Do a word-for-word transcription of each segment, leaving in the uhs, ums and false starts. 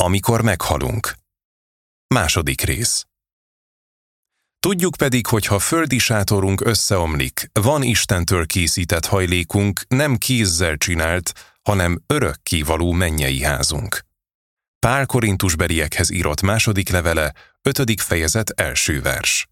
Amikor meghalunk. Második rész. Tudjuk pedig, hogy ha földi sátorunk összeomlik, van Istentől készített hajlékunk, nem kézzel csinált, hanem örökkévaló mennyei házunk. Pál Korintusbeliekhez írott második levele, ötödik fejezet első vers.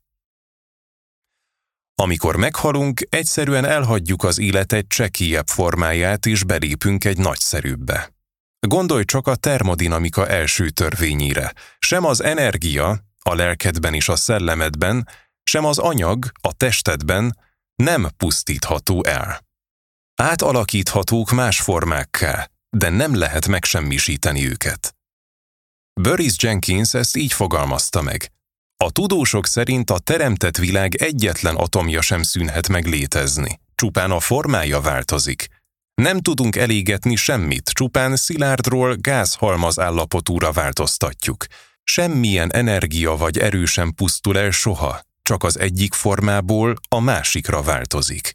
Amikor meghalunk, egyszerűen elhagyjuk az élet egy csekélyebb formáját, és belépünk egy nagyszerűbbe. Gondolj csak a termodinamika első törvényére. Sem az energia, a lelkedben és a szellemedben, sem az anyag, a testedben nem pusztítható el. Átalakíthatók más formákká, de nem lehet megsemmisíteni őket. Boris Jenkins ezt így fogalmazta meg. A tudósok szerint a teremtett világ egyetlen atomja sem szűnhet meg létezni, csupán a formája változik. Nem tudunk elégetni semmit, csupán szilárdról gázhalmaz állapotúra változtatjuk. Semmilyen energia vagy erő sem pusztul el soha, csak az egyik formából a másikra változik.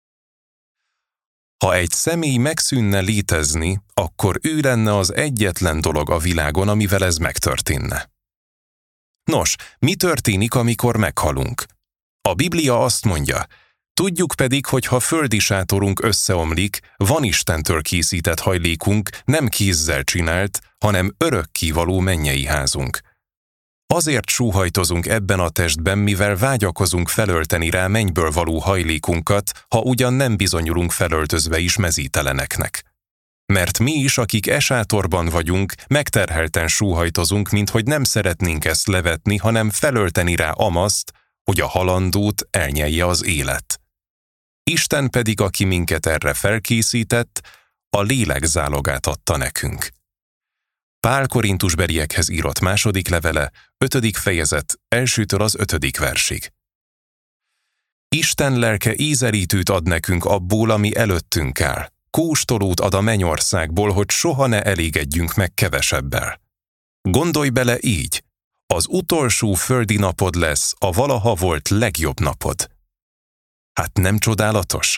Ha egy személy megszűnne létezni, akkor ő lenne az egyetlen dolog a világon, amivel ez megtörténne. Nos, mi történik, amikor meghalunk? A Biblia azt mondja, tudjuk pedig, hogy ha földi sátorunk összeomlik, van Istentől készített hajlékunk, nem kézzel csinált, hanem örökkévaló mennyei házunk. Azért sóhajtozunk ebben a testben, mivel vágyakozunk felölteni rá mennyből való hajlékunkat, ha ugyan nem bizonyulunk felöltözve is mezíteleneknek. Mert mi is, akik e sátorban vagyunk, megterhelten sóhajtozunk, minthogy nem szeretnénk ezt levetni, hanem felölteni rá amaszt, hogy a halandót elnyelje az élet. Isten pedig, aki minket erre felkészített, a lélek zálogát adta nekünk. Pál Korintusbeliekhez írott második levele, ötödik fejezet, elsőtől az ötödik versig. Isten lelke ízelítőt ad nekünk abból, ami előttünk áll. Kóstolót ad a mennyországból, hogy soha ne elégedjünk meg kevesebbel. Gondolj bele így, az utolsó földi napod lesz a valaha volt legjobb napod. Hát nem csodálatos?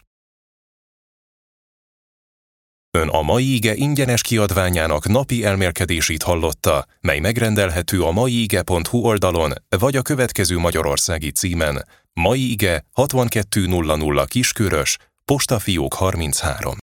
Ön a Mai Ige ingyenes kiadványának napi elmélkedését hallotta, mely megrendelhető a maige pont hu oldalon, vagy a következő magyarországi címen: Mai Ige hatvankettő nulla nulla Kiskörös, Postafiók harminchárom.